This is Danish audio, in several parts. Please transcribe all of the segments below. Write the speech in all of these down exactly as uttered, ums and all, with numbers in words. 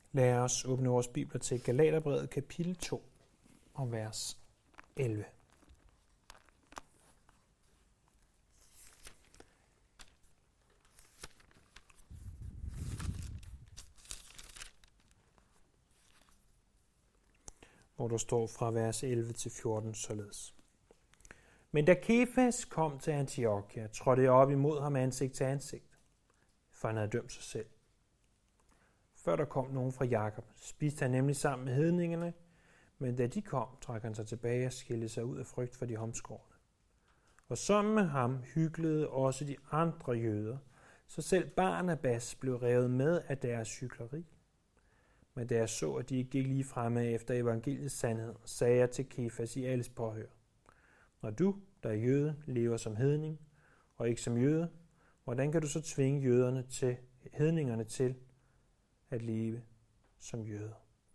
Lad os åbne vores bibler til Galaterbrevet kapitel to og vers elleve. Hvor der står fra vers elleve til fjorten således. Men da Kefas kom til Antiochia, trådte jeg op imod ham ansigt til ansigt, for han havde dømt sig selv. Før der kom nogen fra Jakob, spiste han nemlig sammen med hedningerne, men da de kom, trak han sig tilbage og skilte sig ud af frygt for de omskårne. Og sammen med ham hyklede også de andre jøder, så selv Barnabas blev revet med af deres hykleri. Men da jeg så, at de ikke gik lige fremme efter evangeliets sandhed, sagde jeg til Kefas i alles påhør: Når du, der er jøde, lever som hedning og ikke som jøde, hvordan kan du så tvinge jøderne til, hedningerne til at leve som jøder?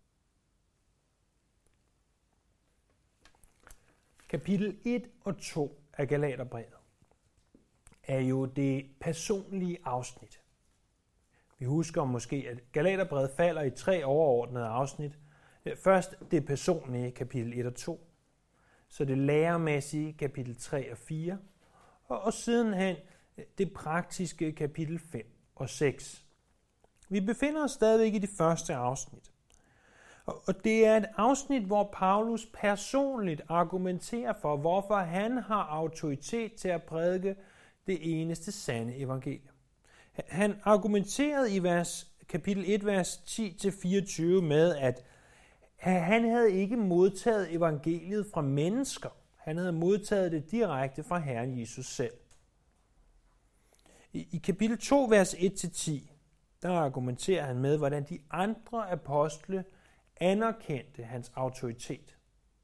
Kapitel et og to af Galaterbrevet er jo det personlige afsnit. Vi husker måske, at Galaterbrevet falder i tre overordnede afsnit. Først det personlige, kapitel et og to. Så det læremæssige, kapitel tre og fire. Og sidenhen det praktiske, kapitel fem og seks. Vi befinder os stadigvæk i det første afsnit. Og det er et afsnit, hvor Paulus personligt argumenterer for, hvorfor han har autoritet til at prædike det eneste sande evangelium. Han argumenterede i vers, kapitel et, vers ti til fireogtyve med, at han havde ikke modtaget evangeliet fra mennesker. Han havde modtaget det direkte fra Herren Jesus selv. I, i kapitel to, vers et til ti, der argumenterer han med, hvordan de andre apostle anerkendte hans autoritet.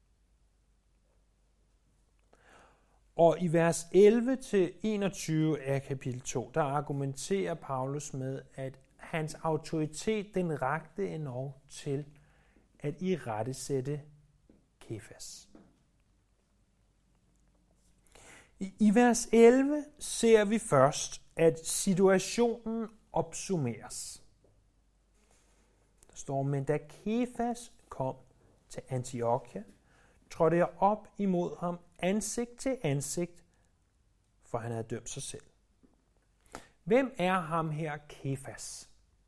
Og i vers elleve til enogtyve af kapitel to, der argumenterer Paulus med, at hans autoritet, den rakte endog til at irettesætte Kefas. I, I vers elleve ser vi først, at situationen opsummeres. Der står, men da Kefas kom til Antiochia, trådte jeg op imod ham ansigt til ansigt, for han havde dømt sig selv. Hvem er ham her Kefas?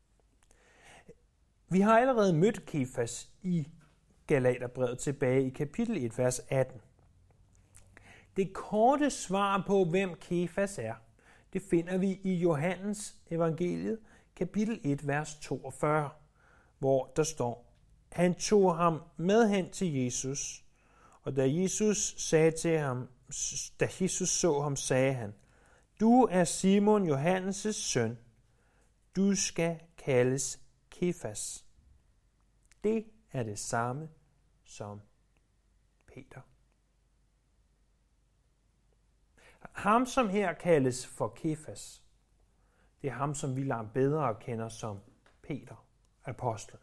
Vi har allerede mødt Kefas i Galaterbrevet tilbage i kapitel et, vers atten. Det korte svar på, hvem Kefas er, det finder vi i Johannes evangeliet, kapitel et, vers toogfyrre, hvor der står, han tog ham med hen til Jesus, og da Jesus sagde til ham, da Jesus så ham, sagde han, du er Simon Johannes' søn, du skal kaldes Kefas. Det er det samme som Peter. Ham, som her kaldes for Kefas, det er ham, som vi langt bedre kender som Peter, apostlen.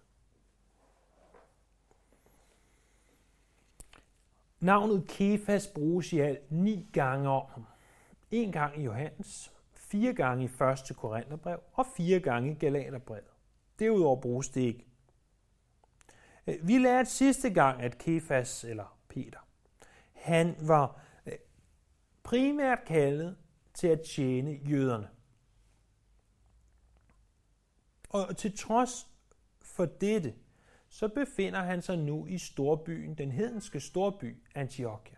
Navnet Kefas bruges i alt ni gange om ham. En gang i Johannes, fire gange i første Korintherbrev og fire gange i Galaterbrevet. Derudover bruges det ikke. Vi lærte sidste gang, at Kefas, eller Peter, han var primært kaldet til at tjene jøderne. Og til trods for dette, så befinder han sig nu i storbyen, den hedenske storby Antiochia.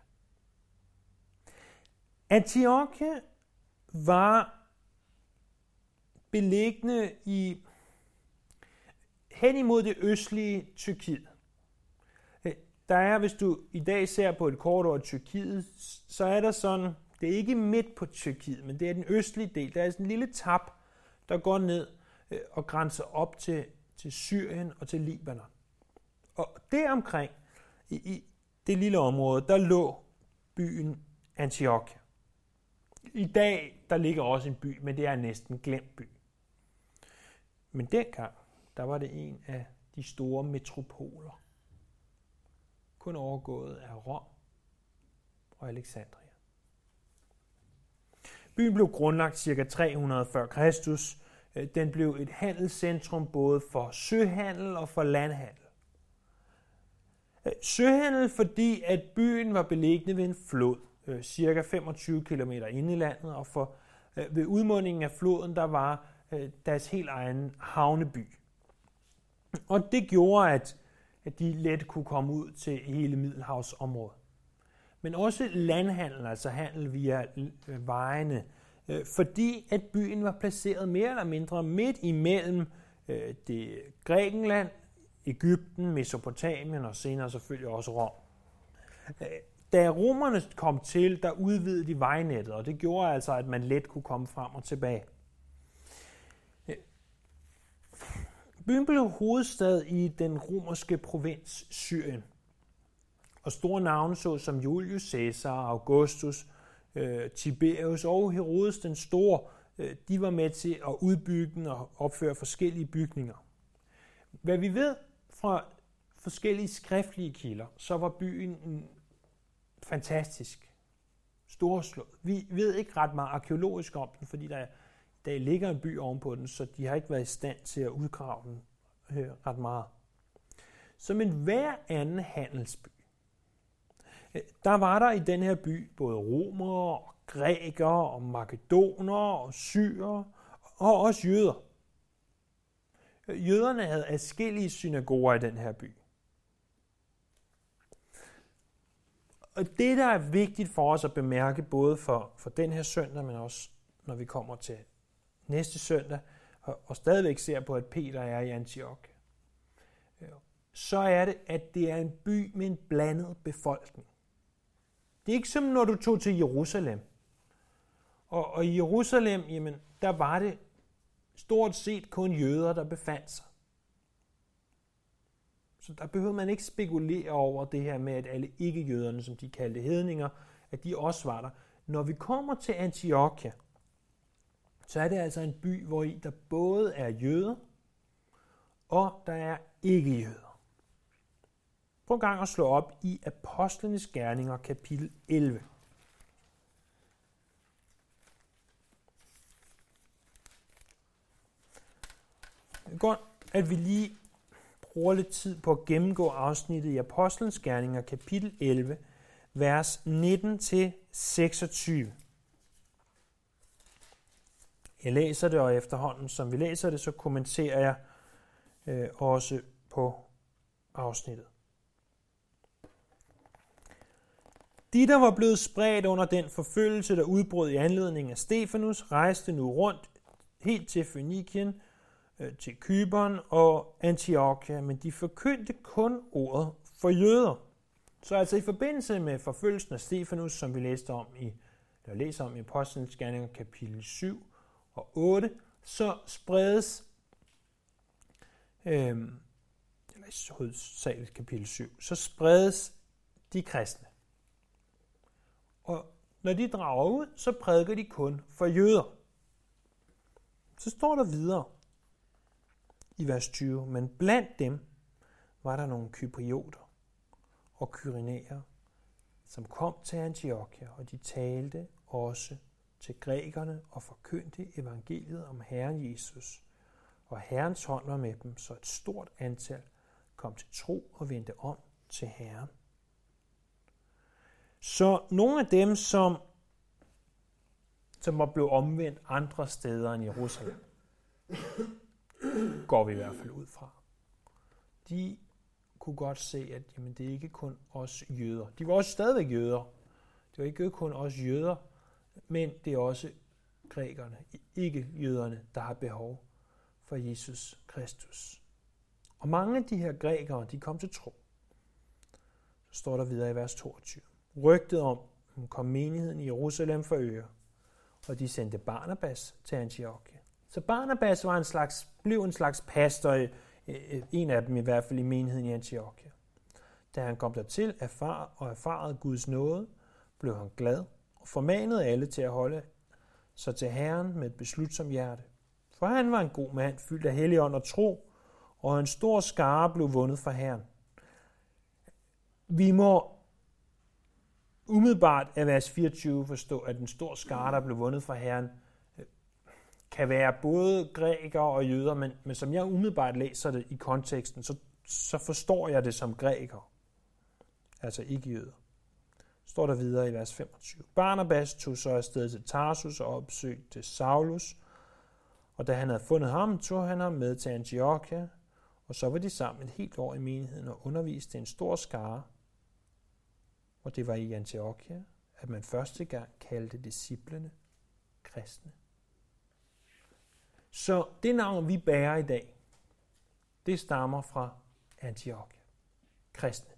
Antiochia var beliggende i hen imod det østlige Tyrkiet. Der er, hvis du i dag ser på et kort over Tyrkiet, så er der sådan, det er ikke midt på Tyrkiet, men det er den østlige del. Der er sådan en lille tap, der går ned og grænser op til, til Syrien og til Libanon. Og deromkring, i, i det lille område, der lå byen Antiochia. I dag, der ligger også en by, men det er en næsten glemt by. Men dengang, der var det en af de store metropoler. Kun overgået af Rom og Alexandria. Byen blev grundlagt ca. tre hundrede før Kristus Den blev et handelscentrum både for søhandel og for landhandel. Søhandel, fordi at byen var beliggende ved en flod, cirka femogtyve kilometer inde i landet, og for, ved udmundingen af floden, der var deres helt egen havneby. Og det gjorde, at, at de let kunne komme ud til hele Middelhavsområdet. Men også landhandel, altså handel via vejene, fordi at byen var placeret mere eller mindre midt imellem det Grækenland, Egypten, Mesopotamien og senere selvfølgelig også Rom. Da romerne kom til, der udvidede de vejnettet, og det gjorde altså, at man let kunne komme frem og tilbage. Byen blev hovedstad i den romerske provins Syrien, og store navne så som Julius Caesar, Augustus, øh, Tiberius og Herodes den Store, øh, de var med til at udbygge og opføre forskellige bygninger. Hvad vi ved fra forskellige skriftlige kilder, så var byen fantastisk, storslået. Vi ved ikke ret meget arkeologisk om den, fordi der, der ligger en by ovenpå den, så de har ikke været i stand til at udgrave den øh, ret meget. Som en hver anden handelsby, der var der i den her by både romere, og grækere, og makedonere, og syrere, og også jøder. Jøderne havde adskillige synagoger i den her by. Og det, der er vigtigt for os at bemærke, både for, for den her søndag, men også når vi kommer til næste søndag, og, og stadigvæk ser på, at Peter er i Antioch, så er det, at det er en by med en blandet befolkning. Det er ikke som når du tog til Jerusalem. Og, og i Jerusalem, jamen, der var det stort set kun jøder, der befandt sig. Så der behøvede man ikke spekulere over det her med, at alle ikke-jøderne, som de kaldte hedninger, at de også var der. Når vi kommer til Antiochia, så er det altså en by, hvor i der både er jøder, og der er ikke-jøder. Prøv en gang at slå op i Apostlenes Gerninger, kapitel elleve. Det er godt, at vi lige bruger lidt tid på at gennemgå afsnittet i Apostlenes Gerninger, kapitel elleve, vers nitten til seksogtyve. Jeg læser det, og efterhånden, som vi læser det, så kommenterer jeg øh, også på afsnittet. De, der var blevet spredt under den forfølgelse, der udbrød i anledning af Stefanus, rejste nu rundt helt til Fønikien, øh, til Cypern og Antiochia, men de forkyndte kun ordet for jøder. Så altså i forbindelse med forfølgelsen af Stefanus, som vi læste om i, eller læser om i Apostlenes Gerninger kapitel syv og otte, så spredes, øh, eller hovedsageligt kapitel syv, så spredes de kristne. Og når de drager ud, så prædiker de kun for jøder. Så står der videre i vers tyve, men blandt dem var der nogle kyprioter og kyrenæer, som kom til Antiochia, og de talte også til grækerne og forkyndte evangeliet om Herren Jesus. Og Herrens hånd var med dem, så et stort antal kom til tro og vendte om til Herren. Så nogle af dem, som, som var blevet omvendt andre steder end Jerusalem, går vi i hvert fald ud fra. De kunne godt se, at jamen, det er ikke kun os jøder. De var også stadigvæk jøder. Det var ikke kun os jøder, men det er også grækerne, ikke jøderne, der har behov for Jesus Kristus. Og mange af de her grækere, de kom til tro. Så står der videre i vers toogtyve. Rygtet om, kom menigheden i Jerusalem for øre, og de sendte Barnabas til Antiochia. Så Barnabas var en slags, blev en slags pastor, en af dem i hvert fald i menigheden i Antiochia. Da han kom dertil erfar og erfarede Guds nåde, blev han glad og formanede alle til at holde sig til Herren med et beslutsomt hjerte. For han var en god mand, fyldt af helligånd og tro, og en stor skare blev vundet for Herren. Vi må umiddelbart af vers fireogtyve forstå, at en stor skare, der blev vundet for Herren, kan være både grækere og jøder, men, men som jeg umiddelbart læser det i konteksten, så, så forstår jeg det som grækere, altså ikke jøder. Står der videre i vers femogtyve. Barnabas tog så afsted til Tarsus og opsøgte Saulus, og da han havde fundet ham, tog han ham med til Antiochia, og så var de sammen et helt år i menigheden og underviste en stor skare. Og det var i Antiochia, at man første gang kaldte disciplene kristne. Så det navn, vi bærer i dag, det stammer fra Antiochia. Kristne.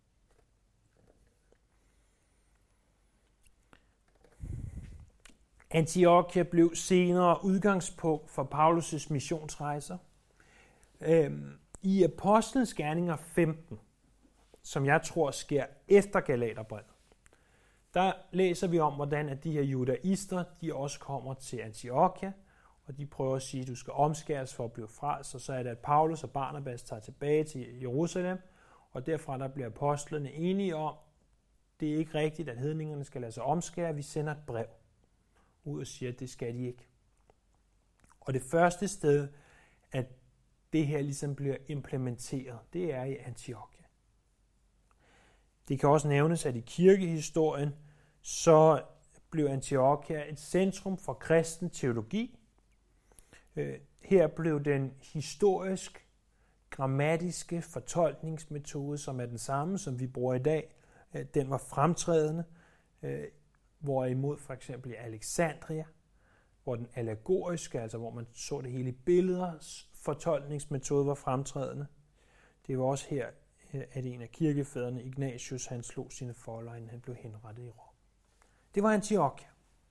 Antiochia blev senere udgangspunkt for Paulus' missionsrejser. Øhm, I Apostlenes Gerninger femten, som jeg tror sker efter Galaterbrevet, der læser vi om, hvordan at de her judaister, de også kommer til Antiochia, og de prøver at sige, at du skal omskæres for at blive frelst, og så er det, at Paulus og Barnabas tager tilbage til Jerusalem, og derfra der bliver apostlene enige om, det er ikke rigtigt, at hedningerne skal lade sig omskære, vi sender et brev ud og siger, at det skal de ikke. Og det første sted, at det her ligesom bliver implementeret, det er i Antiochia. Det kan også nævnes, at i kirkehistorien, så blev Antiochia et centrum for kristen teologi. Her blev den historisk grammatiske fortolkningsmetode, som er den samme, som vi bruger i dag, den var fremtrædende, hvorimod for eksempel i Alexandria, hvor den allegoriske, altså hvor man så det hele i billeder, fortolkningsmetode var fremtrædende. Det var også her, at en af kirkefædrene, Ignatius, han slog sine folder, inden han blev henrettet i Rom. Det var Antiochia.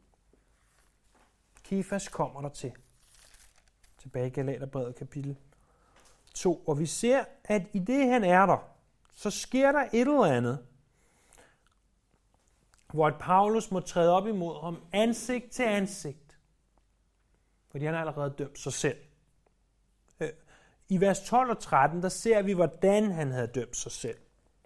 Kefas kommer der til. Tilbage i Galaterbrevet kapitel to. Og vi ser, at i det han er der, så sker der et eller andet, hvor at Paulus må træde op imod ham ansigt til ansigt. Fordi han har allerede dømt sig selv. I vers tolv og tretten, der ser vi, hvordan han havde dømt sig selv.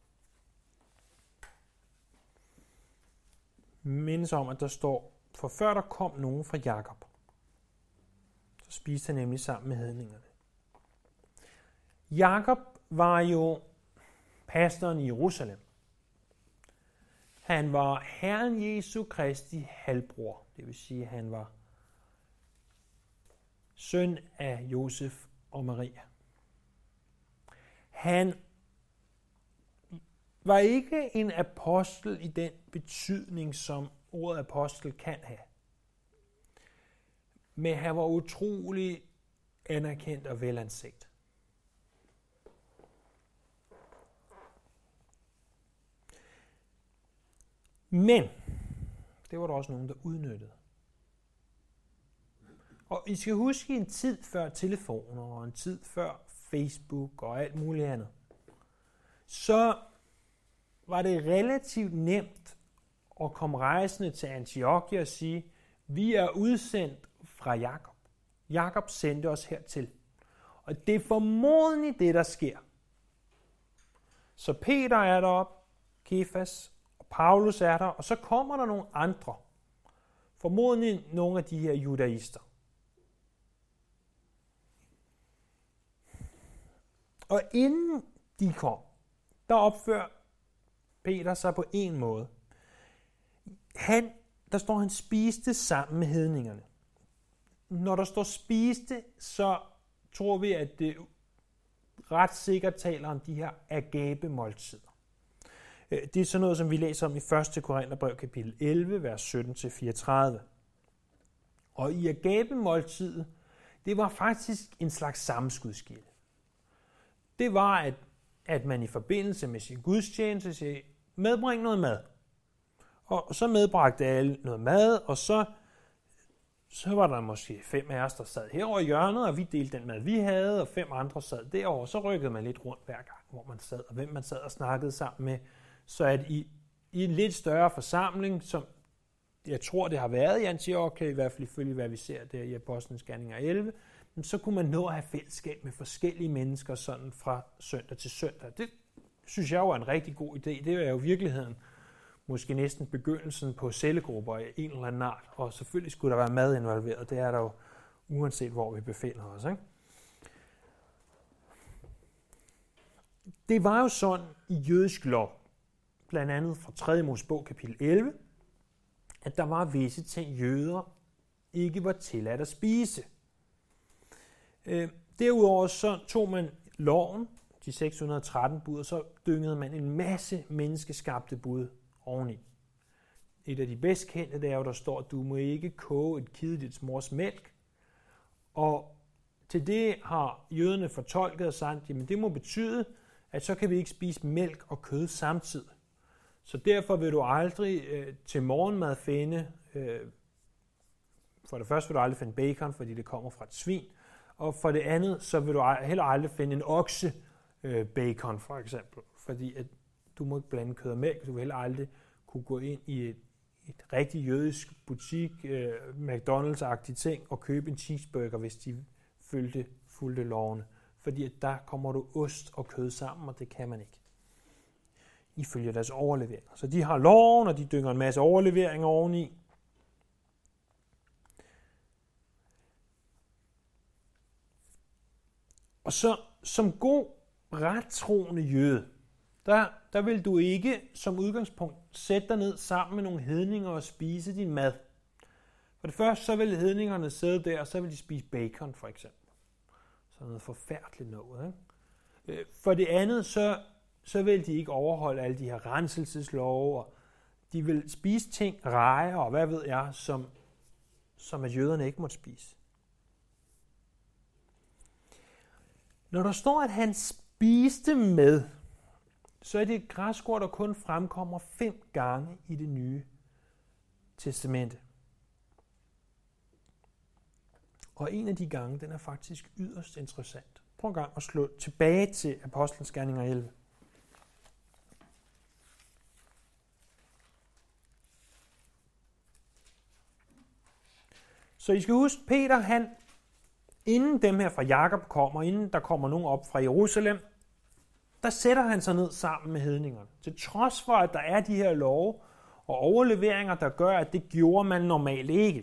Mindes om, at der står, for før der kom nogen fra Jakob, så spiste han nemlig sammen med hedningerne. Jakob var jo pastoren i Jerusalem. Han var Herren Jesu Kristi halvbror, det vil sige, at han var søn af Josef og Maria. Han var ikke en apostel i den betydning, som ordet apostel kan have. Men han var utrolig anerkendt og velanset. Men det var der også nogen, der udnyttede. Og I skal huske en tid før telefoner og en tid før Facebook og alt muligt andet, så var det relativt nemt at komme rejsende til Antiochia og sige, vi er udsendt fra Jakob. Jakob sendte os hertil. Og det er formodentlig det, der sker. Så Peter er deroppe, Kefas og Paulus er der, og så kommer der nogle andre. Formodentlig nogle af de her judaister. Og inden de kom, der opfører Peter sig på en måde. Han, der står, han spiste sammen med hedningerne. Når der står spiste, så tror vi, at det ret sikkert taler om de her agape-måltider. Det er sådan noget, som vi læser om i første Korintherbrev kapitel elleve, vers sytten til fireogtredive. Og i agape-måltidet, det var faktisk en slags sammenskudskilde. Det var, at, at man i forbindelse med sin gudstjeneste sagde, medbring noget mad. Og så medbragte alle noget mad, og så, så var der måske fem af os, der sad herovre i hjørnet, og vi delte den mad, vi havde, og fem andre sad derovre. Så rykkede man lidt rundt hver gang, hvor man sad, og hvem man sad og snakkede sammen med. Så at i, i en lidt større forsamling, som jeg tror, det har været i Antiochia, i hvert fald ifølge, hvad vi ser der i Apostlenes Gerninger elleve, så kunne man nå at have fællesskab med forskellige mennesker sådan fra søndag til søndag. Det synes jeg jo er en rigtig god idé. Det er jo i virkeligheden måske næsten begyndelsen på cellegrupper af en eller anden art. Og selvfølgelig skulle der være mad involveret. Det er der jo uanset hvor vi befinder os. Ikke? Det var jo sådan i jødisk lov, blandt andet fra tredje Mosebog kapitel elleve, at der var visse ting, jøder ikke var tilladt at spise. Øh, derudover så tog man loven, de seks hundrede og tretten bud, og så dyngede man en masse menneskeskabte bud oveni. Et af de bedst kendte, det er jo, der står, at du må ikke koge et kid i dit mors mælk. Og til det har jøderne fortolket og sagt, jamen det må betyde, at så kan vi ikke spise mælk og kød samtidig. Så derfor vil du aldrig øh, til morgenmad finde, øh, for det første vil du aldrig finde bacon, fordi det kommer fra et svin, og for det andet, så vil du heller aldrig finde en okse øh, bacon for eksempel, fordi at du må ikke blande kød og mælk, du vil heller aldrig kunne gå ind i et, et rigtig jødisk butik, øh, McDonald's-agtig ting, og købe en cheeseburger, hvis de følte, fulgte lovene. Fordi at der kommer du ost og kød sammen, og det kan man ikke. Ifølge deres overleveringer. Så de har loven, og de dynger en masse overleveringer oveni. Og så som god rettroende jøde, der, der vil du ikke som udgangspunkt sætte dig ned sammen med nogle hedninger og spise din mad. For det første, så vil hedningerne sidde der, og så vil de spise bacon for eksempel. Så noget forfærdeligt noget. Ikke? For det andet, så, så vil de ikke overholde alle de her renselseslove, og de vil spise ting, rejer og hvad ved jeg, som, som at jøderne ikke måtte spise. Når der står, at han spiste med, så er det et græskord, der kun fremkommer fem gange i det nye testamente. Og en af de gange, den er faktisk yderst interessant. Prøv en gang at slå tilbage til Apostlenes Gerninger elleve. Så I skal huske, Peter, han, inden dem her fra Jakob kommer, inden der kommer nogen op fra Jerusalem, der sætter han sig ned sammen med hedningerne. Til trods for, at der er de her love og overleveringer, der gør, at det gjorde man normalt ikke.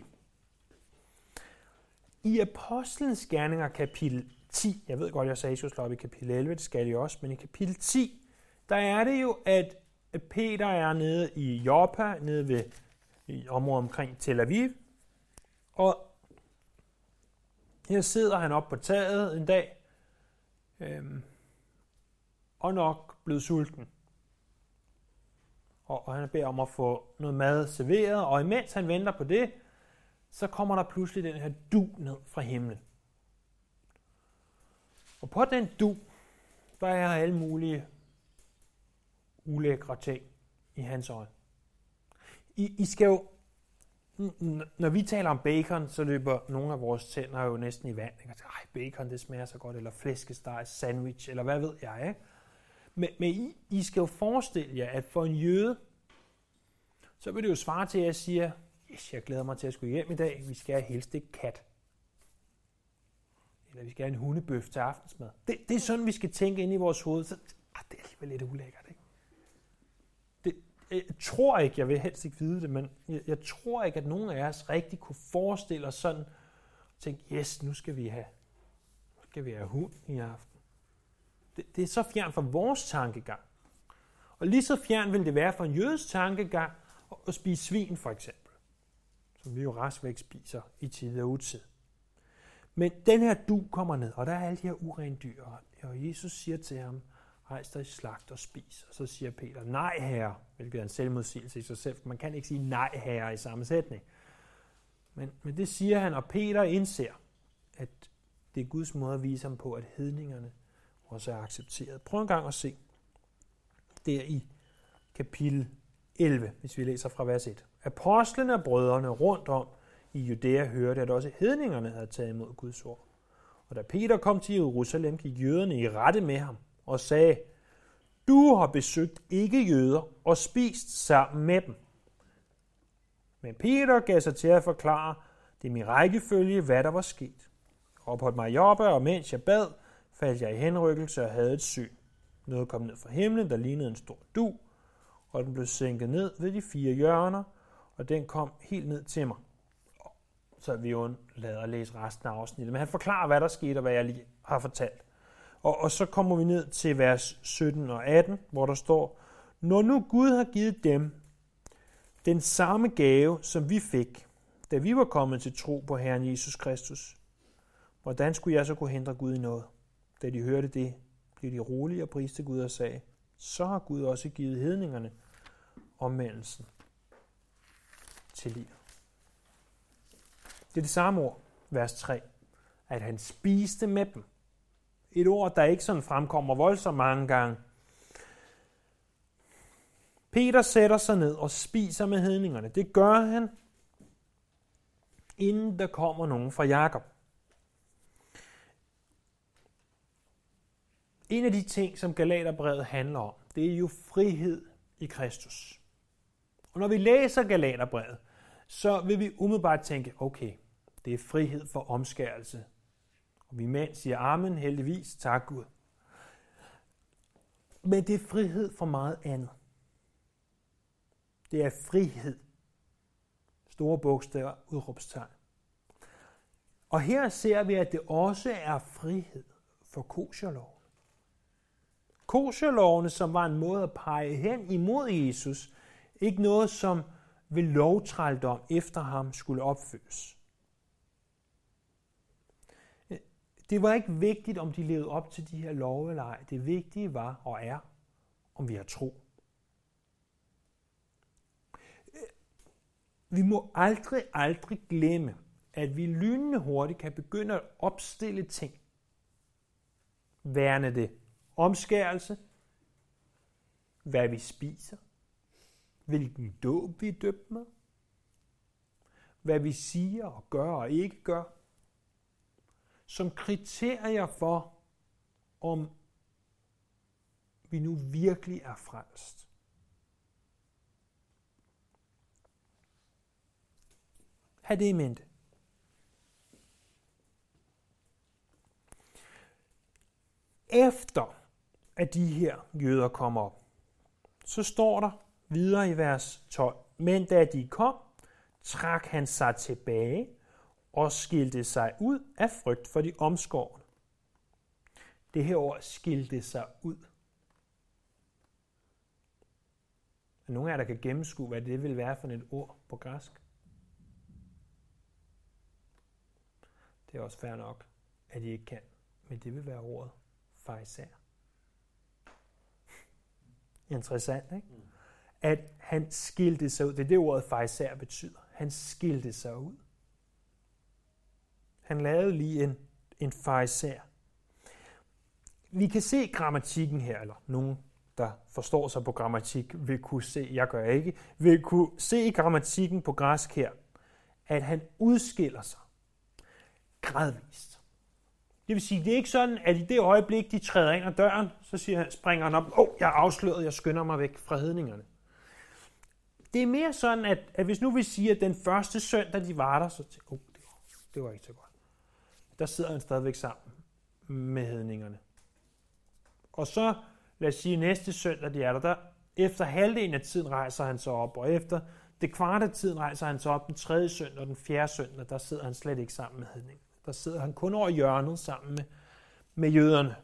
I Apostlenes Gerninger kapitel ti, jeg ved godt, jeg sagde, at jeg slår op i kapitel elleve, det skal jeg også, men i kapitel ti, der er det jo, at Peter er nede i Joppa, nede ved i området omkring Tel Aviv, og her sidder han oppe på taget en dag, øhm, og nok blevet sulten. Og, og han beder om at få noget mad serveret, og imens han venter på det, så kommer der pludselig den her dug ned fra himlen. Og på den dug, der er alle mulige ulækre ting i hans øjne. I, I skal jo, når vi taler om bacon, så løber nogle af vores tænder jo næsten i vand. Ej, bacon, det smager så godt, eller flæskesteg, sandwich, eller hvad ved jeg, ikke? Men, men I, I skal jo forestille jer, at for en jøde, så vil det jo svare til, at jeg siger, yes, jeg glæder mig til at skulle hjem i dag, vi skal have helst ikke kat. Eller vi skal have en hundebøf til aftensmad. Det, det er sådan, vi skal tænke ind i vores hoved. Så, ah, det er alligevel lidt ulækkert, ikke? Det, jeg tror ikke, jeg vil helst ikke vide det, men jeg, jeg tror ikke, at nogen af os rigtig kunne forestille os sådan, og tænke, yes, nu skal vi have, nu skal vi have hund i aften. Det, det er så fjern fra vores tankegang. Og lige så fjern vil det være for en jødes tankegang at spise svin, for eksempel. Som vi jo restvæk spiser i tid og utid. Men den her dug kommer ned, og der er alle de her urene dyr. Og Jesus siger til ham, rejs dig i slagt og spis. Og så siger Peter, nej herre, hvilket er en selvmodsigelse i sig selv. Man kan ikke sige nej herre i samme sætning. Men, men det siger han, og Peter indser, at det er Guds måde at vise ham på, at hedningerne også er accepteret. Prøv en gang at se. Det er i kapitel elleve, hvis vi læser fra vers et. Apostlene og brødrene rundt om i Judæa hørte, at også hedningerne havde taget imod Guds ord. Og da Peter kom til Jerusalem, gik jøderne i rette med ham og sagde, du har besøgt ikke jøder og spist sammen med dem. Men Peter gav sig til at forklare det min rækkefølge, hvad der var sket. Jeg opholdt mig i Joppa, og mens jeg bad, faldt jeg i henrykkelse og havde et syn. Noget kom ned fra himlen, der lignede en stor dug, og den blev sænket ned ved de fire hjørner, og den kom helt ned til mig. så vi undlader at læse resten af afsnittet. Men han forklarer, hvad der skete, og hvad jeg lige har fortalt. Og, og så kommer vi ned til vers sytten og atten, hvor der står, når nu Gud har givet dem den samme gave, som vi fik, da vi var kommet til tro på Herren Jesus Kristus, hvordan skulle jeg så kunne hindre Gud i noget? Da de hørte det, blev de rolige og priste Gud og sagde, så har Gud også givet hedningerne omvendelsen til liv. Det er det samme ord, vers tre, at han spiste med dem. Et ord, der ikke sådan fremkommer voldsomt mange gange. Peter sætter sig ned og spiser med hedningerne. Det gør han, inden der kommer nogen fra Jakob. En af de ting, som Galaterbrevet handler om, det er jo frihed i Kristus. Og når vi læser Galaterbrevet, så vil vi umiddelbart tænke, okay, det er frihed for omskærelse. Og vi mænd siger amen, heldigvis, tak Gud. Men det er frihed for meget andet. Det er frihed. Store bogstaver, udråbstegn. Og her ser vi, at det også er frihed for kosherloven. Kosherlovene, som var en måde at pege hen imod Jesus, ikke noget, som ved lovtrældom efter ham skulle opfyldes. Det var ikke vigtigt, om de levede op til de her love eller ej. Det vigtige var og er, om vi har tro. Vi må aldrig, aldrig glemme, at vi lynende hurtigt kan begynde at opstille ting. Værende det omskærelse, hvad vi spiser, hvilken dåb vi er døbt med, hvad vi siger og gør og ikke gør, som kriterier for, om vi nu virkelig er frelst. Ha' det i mente. Efter at de her jøder kommer op, så står der videre i vers tolv. Men da de kom, trak han sig tilbage og skilte sig ud af frygt for de omskårne. Det her ord skilte sig ud. Er nogle af jer, der kan gennemskue, hvad det vil være for et ord på græsk? Det er også fair nok, at I ikke kan. Men det vil være ordet farisæer. Interessant, ikke? Mm. At han skilte sig ud. Det er det, ordet farisæer betyder. Han skilte sig ud. Han lavede lige en, en farisæer. Vi kan se grammatikken her, eller nogen, der forstår sig på grammatik, vil kunne se, jeg gør ikke, vil kunne se i grammatikken på græsk her, at han udskiller sig gradvist. Det vil sige, det er ikke sådan, at i det øjeblik, de træder ind ad døren, så siger, springer han op, åh, oh, jeg er afsløret, jeg skynder mig væk fra hedningerne. Det er mere sådan, at, at hvis nu vi siger, at den første søndag, de var der, så tænker oh, det, var, det var ikke så godt. Der sidder han stadigvæk sammen med hedningerne. Og så, lad os sige, næste søndag, de er der, der efter halvdelen af tiden rejser han sig op, og efter det kvarte af tiden rejser han sig op, den tredje søndag og den fjerde søndag, der sidder han slet ikke sammen med hedningerne. Der sidder han kun over hjørnet sammen med, med jøderne.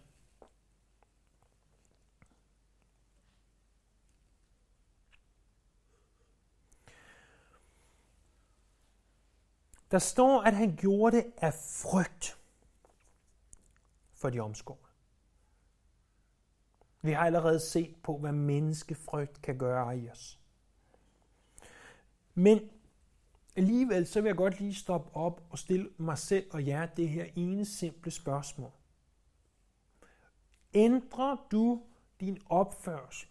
Der står, at han gjorde det af frygt for de omskårne. Vi har allerede set på, hvad menneskefrygt kan gøre i os. Men alligevel så vil jeg godt lige stoppe op og stille mig selv og jer det her ene simple spørgsmål. Ændrer du din opførsel,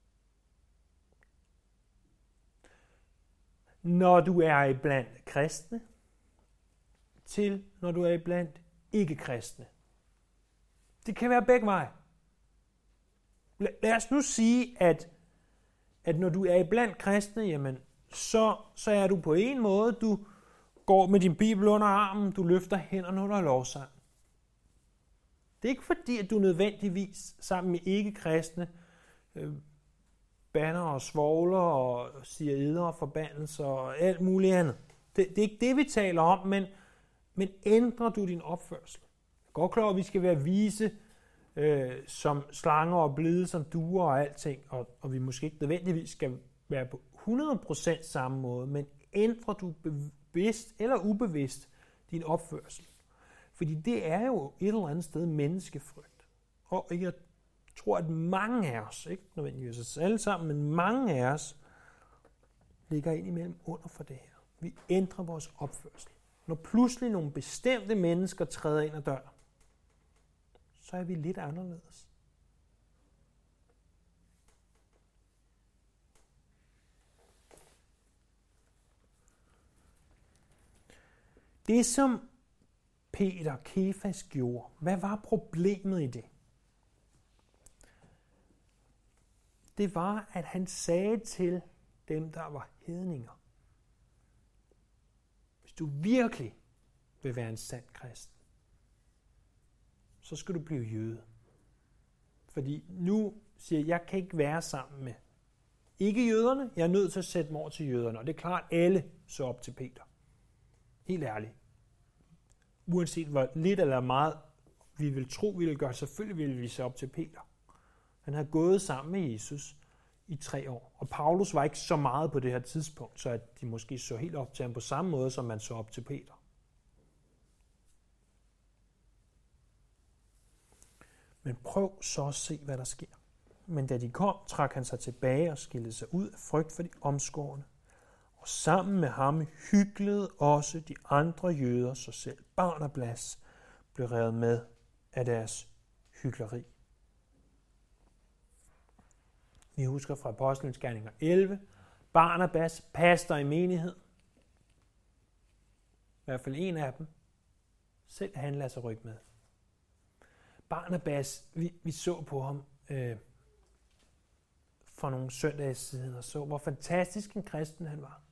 når du er iblandt kristne, til når du er iblandt ikke-kristne? Det kan være begge veje. Lad os nu sige, at, at når du er iblandt kristne, jamen, så, så er du på en måde, du går med din bibel under armen, du løfter hænderne under lovsang. Det er ikke fordi, at du nødvendigvis sammen med ikke-kristne øh, banner og svogler og siger eder og forbandelser og alt muligt andet. Det, det er ikke det, vi taler om, men, men ændrer du din opførsel? Jeg er godt klar, at vi skal være vise øh, som slanger og blide som duer og alting, og, og vi måske ikke nødvendigvis skal være på hundrede procent samme måde, men ændrer du bevidst eller ubevidst din opførsel? Fordi det er jo et eller andet sted menneskefrygt. Og jeg tror, at mange af os, ikke nødvendigvis os alle sammen, men mange af os, ligger ind imellem under for det her. Vi ændrer vores opførsel. Når pludselig nogle bestemte mennesker træder ind ad døren, så er vi lidt anderledes. Det som Peter Kefas gjorde, hvad var problemet i det? Det var, at han sagde til dem, der var hedninger: hvis du virkelig vil være en sand kristen, så skal du blive jøde. Fordi nu siger jeg, jeg kan ikke være sammen med ikke jøderne, jeg er nødt til at sætte mig over til jøderne. Og det er klart, alle så op til Peter. Helt ærligt. Uanset hvor lidt eller meget vi vil tro, vi vil gøre, selvfølgelig vil vi se op til Peter. Han har gået sammen med Jesus i tre år. Og Paulus var ikke så meget på det her tidspunkt, så at de måske så helt op til ham på samme måde, som man så op til Peter. Men prøv så at se, hvad der sker. Men da de kom, trak han sig tilbage og skilte sig ud af frygt for de omskårne. Og sammen med ham hyklede også de andre jøder, så selv Barnabas blev revet med af deres hykleri. Vi husker fra Apostlenes Gerninger elleve, Barnabas, pastor i menighed, i hvert fald en af dem, selv han lader sig rykke med. Barnabas, vi, vi så på ham øh, for nogle søndage siden, og så, hvor fantastisk en kristen han var.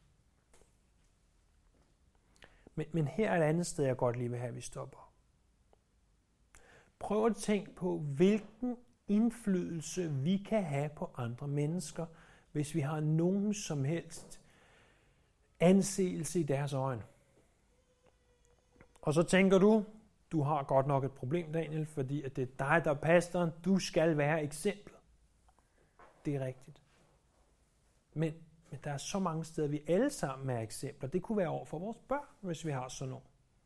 Men, men her er et andet sted, jeg godt lige vil have, at vi stopper. Prøv at tænke på, hvilken indflydelse vi kan have på andre mennesker, hvis vi har nogen som helst anseelse i deres øjne. Og så tænker du, du har godt nok et problem, Daniel, fordi at det er dig, der er pastoren. Du skal være eksemplet. Det er rigtigt. Men, men der er så mange steder, vi alle sammen er eksempler. Det kunne være over for vores børn, hvis vi har sådan noget.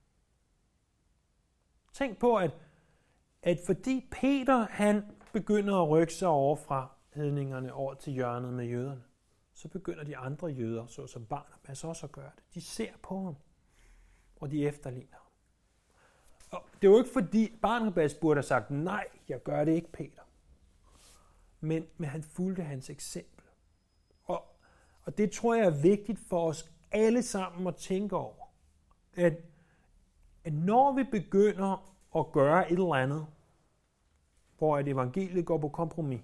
Tænk på, at, at fordi Peter han begynder at rykke sig over fra hedningerne over til hjørnet med jøderne, så begynder de andre jøder, såsom Barnabas, også at gøre det. De ser på ham, og de efterligner ham. Og det er jo ikke fordi Barnabas burde have sagt, nej, jeg gør det ikke, Peter. Men, men han fulgte hans eksempel. Og, og det tror jeg er vigtigt for os alle sammen at tænke over. At, at når vi begynder at gøre et eller andet, hvor et evangeliet går på kompromis,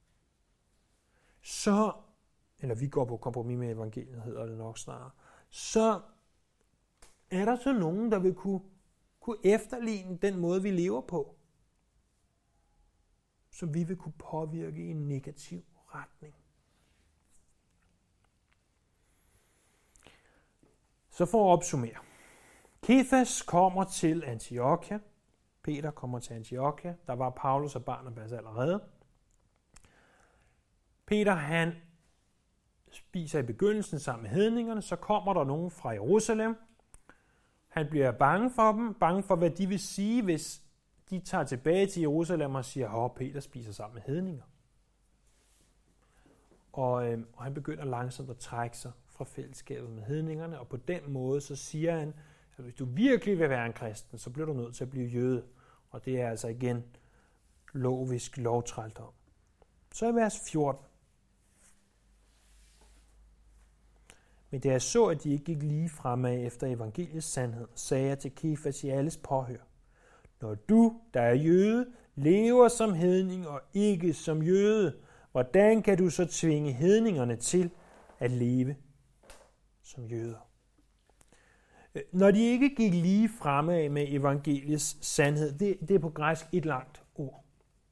så, eller vi går på kompromis med evangeliet, hedder det nok snarere, så er der så nogen, der vil kunne, kunne efterligne den måde, vi lever på, som vi vil kunne påvirke i en negativ retning. Så for at opsummere. Kefas kommer til Antiochia. Peter kommer til Antiochia. Der var Paulus og Barnabas allerede. Peter, han spiser i begyndelsen sammen med hedningerne. Så kommer der nogen fra Jerusalem. Han bliver bange for dem. Bange for, hvad de vil sige, hvis de tager tilbage til Jerusalem og siger, at Peter spiser sammen med hedninger. Og, øh, og han begynder langsomt at trække sig fra fællesskabet med hedningerne. Og på den måde, så siger han, at hvis du virkelig vil være en kristen, så bliver du nødt til at blive jøde. Og det er altså igen lovisk lovtrældom. Så i vers fjorten. Men da jeg så, at de ikke gik lige fremad efter evangeliets sandhed, sagde jeg til Kefas i alles påhør: når du, der er jøde, lever som hedning og ikke som jøde, hvordan kan du så tvinge hedningerne til at leve som jøder? Når de ikke gik lige fremad med evangeliets sandhed, det, det er på græsk et langt ord.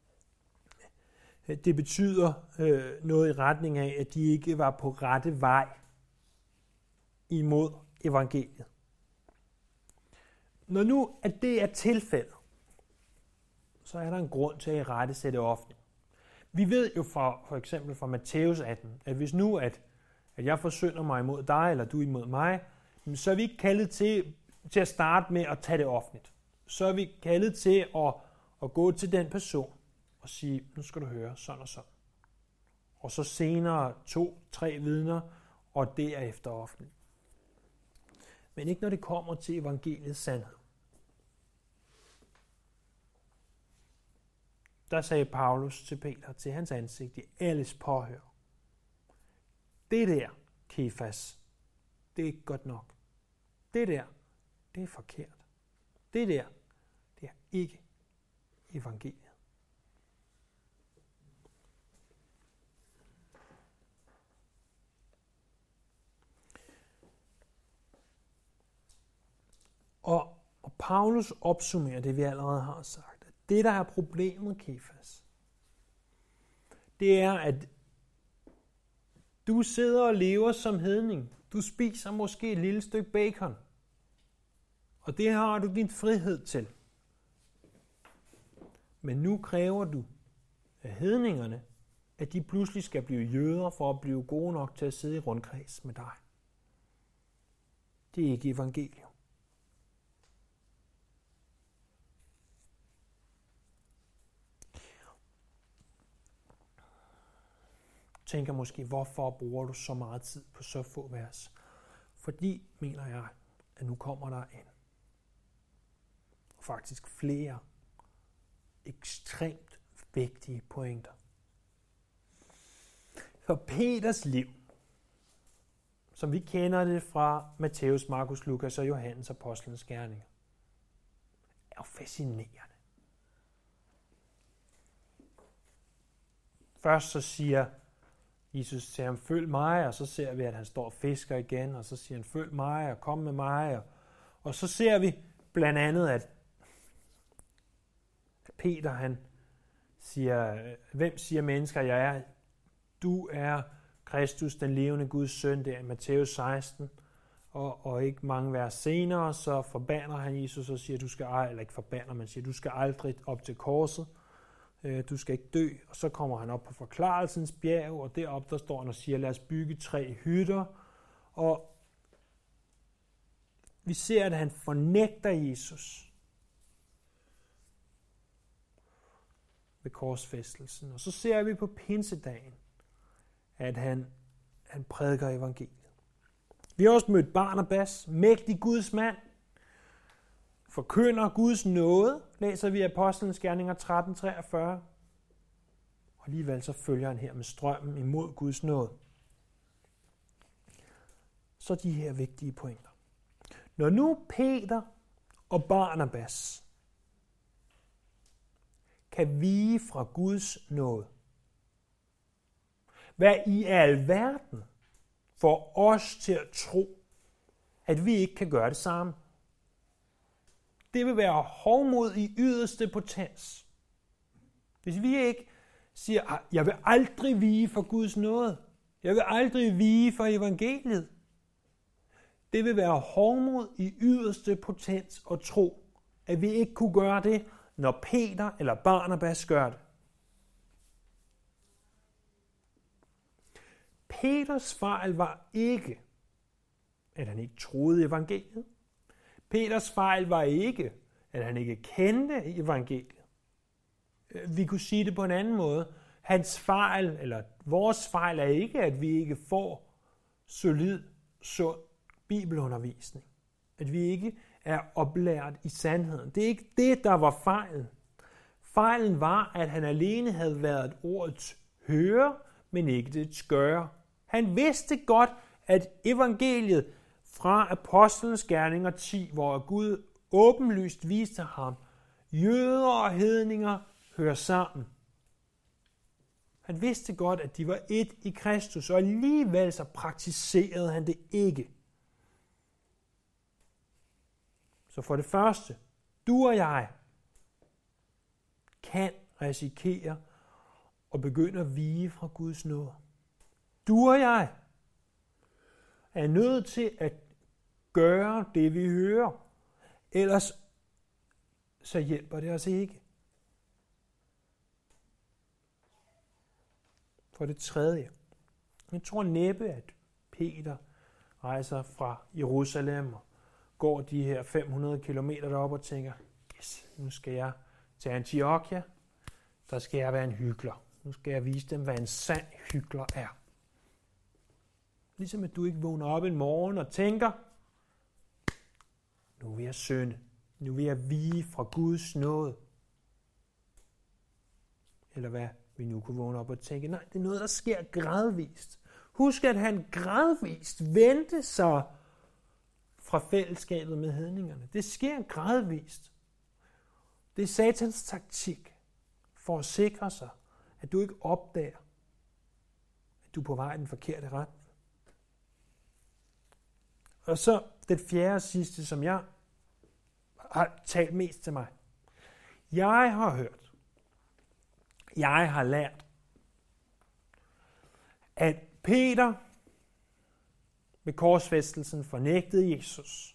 Det betyder øh, noget i retning af, at de ikke var på rette vej imod evangeliet. Når nu at det er tilfældet, så er der en grund til at irettesætte offentligt. Vi ved jo fra, for eksempel fra Matthæus atten, at hvis nu at, at jeg forsynder mig imod dig, eller du imod mig, så er vi ikke kaldet til, til at starte med at tage det offentligt. Så er vi kaldet til at, at gå til den person og sige, nu skal du høre sådan og sådan. Og så senere to, tre vidner, og derefter offentligt. Men ikke når det kommer til evangeliets sandhed. Der sagde Paulus til Peter, til hans ansigt i alles påhør. Det der, Kefas, det er ikke godt nok. Det der, det er forkert. Det der, det er ikke evangeliet. Og, og Paulus opsummerer det, vi allerede har sagt. At det, der er problemet, Kefas, det er, at du sidder og lever som hedning. Du spiser måske et lille stykke bacon. Og det har du din frihed til. Men nu kræver du af hedningerne, at de pludselig skal blive jøder for at blive gode nok til at sidde i rundkreds med dig. Det er ikke evangelium. Tænker måske, hvorfor bruger du så meget tid på så få vers? Fordi, mener jeg, at nu kommer der en. Faktisk flere ekstremt vigtige pointer. For Peters liv, som vi kender det fra Matthæus, Markus, Lukas og Johannes apostlenes gerninger, er jo fascinerende. Først så siger Jesus til ham, følg mig, og så ser vi, at han står og fisker igen, og så siger han, følg mig, og kom med mig, og, og så ser vi blandt andet, at Peter, han siger, hvem siger mennesker, jeg er? Du er Kristus, den levende Guds søn, det er Matthæus seksten, og, og ikke mange vers senere, så forbander han Jesus og siger, du skal ej, eller ikke forbander, man siger, du skal aldrig op til korset, du skal ikke dø, og så kommer han op på forklarelsens bjerg, og deroppe der står han og siger, lad os bygge tre hytter, og vi ser, at han fornægter Jesus ved korsfæstelsen, og så ser vi på pinsedagen, at han, han prædiker evangeliet. Vi har også mødt Barnabas, mægtig Guds mand, forkynder Guds nåde, læser vi i Apostlenes Gerninger tretten treogfyrre. Og alligevel så følger han her med strømmen imod Guds nåde. Så de her vigtige pointer. Når nu Peter og Barnabas kan vige fra Guds nåde, hvad i alverden får os til at tro, at vi ikke kan gøre det samme? Det vil være hovmod i yderste potens. Hvis vi ikke siger, jeg vil aldrig vige for Guds nåde, jeg vil aldrig vige for evangeliet. Det vil være hovmod i yderste potens at tro, at vi ikke kunne gøre det, når Peter eller Barnabas gør det. Peters fejl var ikke, at han ikke troede evangeliet. Peters fejl var ikke, at han ikke kendte evangeliet. Vi kunne sige det på en anden måde. Hans fejl, eller vores fejl, er ikke, at vi ikke får solid, sund bibelundervisning. At vi ikke er oplært i sandheden. Det er ikke det, der var fejlen. Fejlen var, at han alene havde været ordets høre, men ikke det gøre. Han vidste godt, at evangeliet fra Apostlenes Gerninger ti, hvor Gud åbenlyst viste ham, jøder og hedninger hører sammen. Han vidste godt, at de var et i Kristus, og alligevel så praktiserede han det ikke. Så for det første, du og jeg kan risikere at begynde at vige fra Guds nåde. Du og jeg er nødt til at gøre det, vi hører. Ellers så hjælper det os ikke. For det tredje, jeg tror næppe, at Peter rejser fra Jerusalem og går de her fem hundrede kilometer derop og tænker, yes, nu skal jeg til Antiochia, der skal jeg være en hykler. Nu skal jeg vise dem, hvad en sand hykler er. Ligesom at du ikke vågner op en morgen og tænker, nu vil jeg synde. Nu vil jeg vige fra Guds nåde. Eller hvad vi nu kunne vågne op og tænke, nej, det er noget, der sker gradvist. Husk, at han gradvist vendte sig fra fællesskabet med hedningerne. Det sker gradvist. Det er Satans taktik for at sikre sig, at du ikke opdager, at du er på vej i den forkerte retning. Og så det fjerde og sidste, som jeg har talt mest til mig. Jeg har hørt, jeg har lært, at Peter ved korsfæstelsen fornægtede Jesus.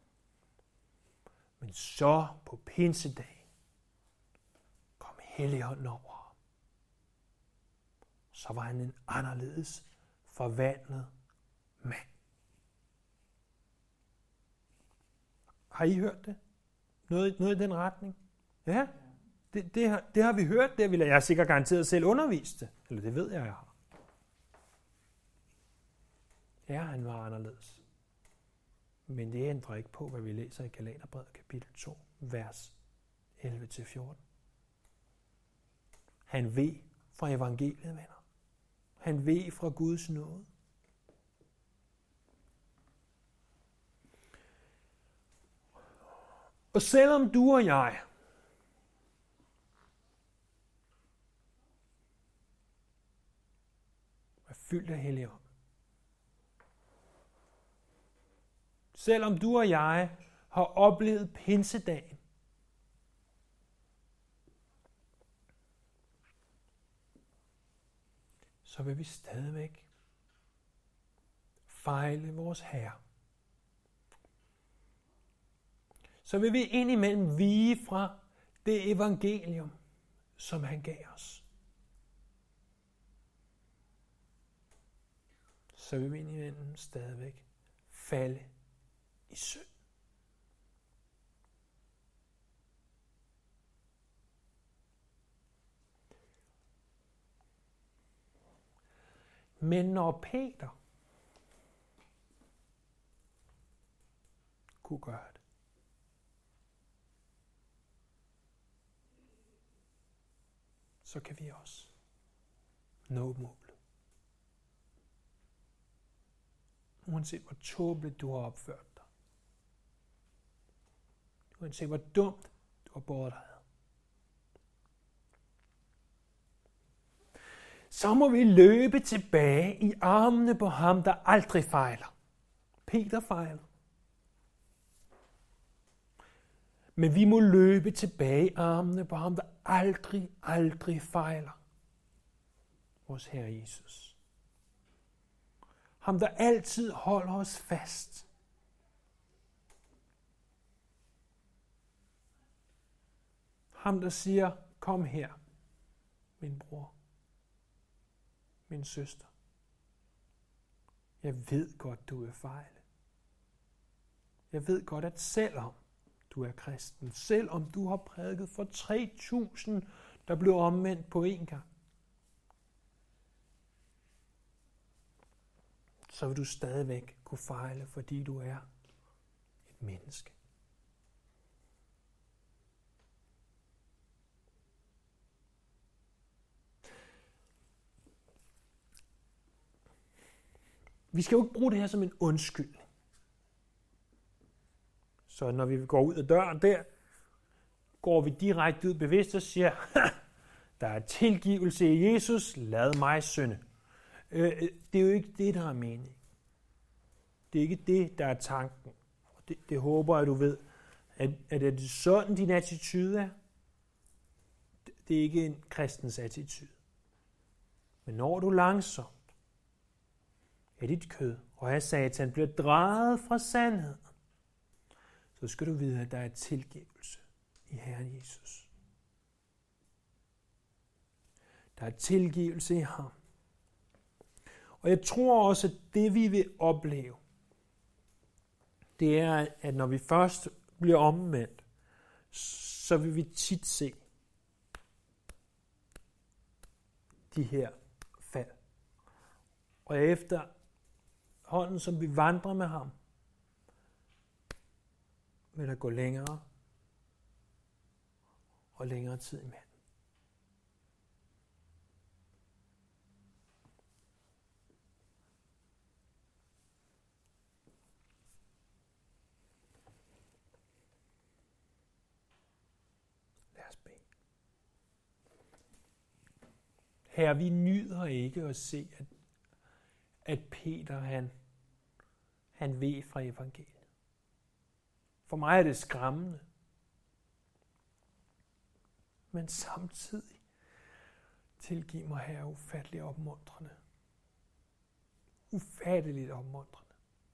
Men så på pinsedag kom Helligånden over ham. Så var han en anderledes forvandlet mand. Har I hørt det? Noget, noget i den retning? Ja, det, det, har, det har vi hørt. Det vil jeg, jeg sikkert garanteret selv undervist det. Eller det ved jeg, jeg har. Ja, han var anderledes. Men det ændrer ikke på, hvad vi læser i Galaterbrevet kapitel to, vers elleve til fjorten. Han ved fra evangeliet, venner. Han ved fra Guds nåde. Og selvom du og jeg er fyldt af Helligånden, selvom du og jeg har oplevet pinsedagen, så vil vi stadigvæk fejle vores Herre. Så vil vi indimellem vige fra det evangelium, som han gav os. Så vil vi indimellem stadigvæk falde i synd. Men når Peter kunne gøre det, så kan vi også nå målet. Uanset hvor tåbeligt du har opført dig. Uanset hvor dumt du har båret dig ad. Så må vi løbe tilbage i armene på ham, der aldrig fejler. Peter fejler. Men vi må løbe tilbage i armene på ham, der aldrig, aldrig fejler. Vores Herre Jesus. Ham, der altid holder os fast. Ham, der siger, kom her, min bror, min søster. Jeg ved godt, du er fejl. Jeg ved godt, at selvom du er kristen, selvom du har prædiket for tre tusind, der blev omvendt på én gang, så vil du stadigvæk kunne fejle, fordi du er et menneske. Vi skal jo ikke bruge det her som en undskyldning. Så når vi går ud af døren der, går vi direkte ud bevidst og siger, der er tilgivelse i Jesus, lad mig synde. Det er jo ikke det, der er meningen. Det er ikke det, der er tanken. Det, det håber jeg, du ved. At, at er det sådan, din attitude er? Det er ikke en kristens attitude. Men når du langsomt af dit kød og af Satan bliver drejet fra sandheden, så skal du vide, at der er tilgivelse i Herren Jesus. Der er tilgivelse i ham. Og jeg tror også, at det vi vil opleve, det er, at når vi først bliver omvendt, så vil vi tit se de her fald. Og efter hånden, som vi vandrer med ham, vil der gå længere og længere tid imellem. Lad os bede. Herre, vi nyder ikke at se, at, at Peter, han, han ved fra evangeliet. For mig er det skræmmende. Men samtidig tilgiv mig, Herre, ufatteligt opmuntrende. Ufatteligt opmuntrende.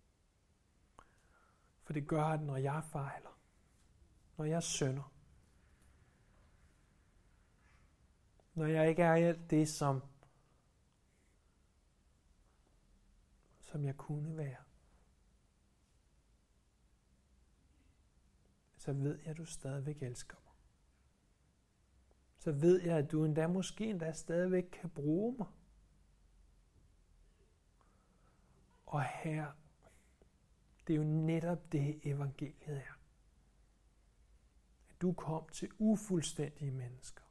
For det gør, at når jeg fejler, når jeg synder, når jeg ikke er alt det, som, som jeg kunne være, så ved jeg, at du stadigvæk elsker mig. Så ved jeg, at du endda måske endda stadigvæk kan bruge mig. Og her, det er jo netop det, evangeliet er. At du kom til ufuldstændige mennesker.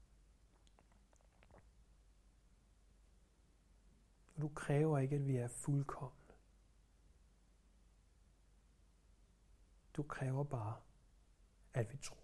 Og du kræver ikke, at vi er fuldkomne. Du kræver bare, at vi tror.